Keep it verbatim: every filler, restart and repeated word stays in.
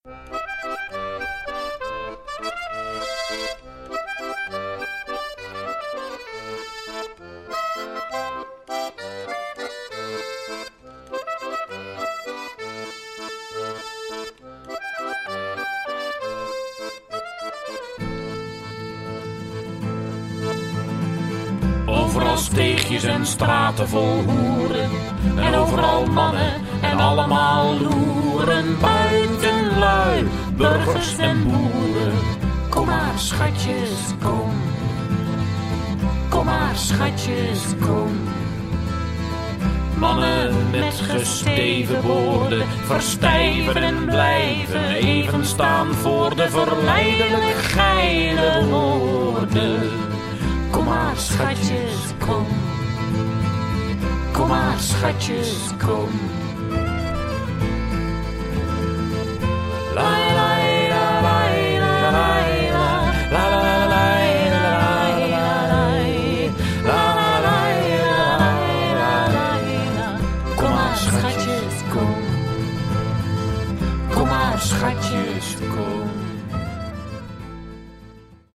Overal steegjes en straten vol hoeren. En overal mannen en allemaal loeren. Buitenlui, burgers en boeren. Kom maar schatjes, kom. Kom maar schatjes, kom. Mannen met gesteven woorden verstijven en blijven even staan voor de verleidelijk geile woorden. Kom maar schatjes, kom. Kom maar schatjes, kom. La la la la la la la la la la. Kom maar schatjes, kom. Kom maar schatjes, kom.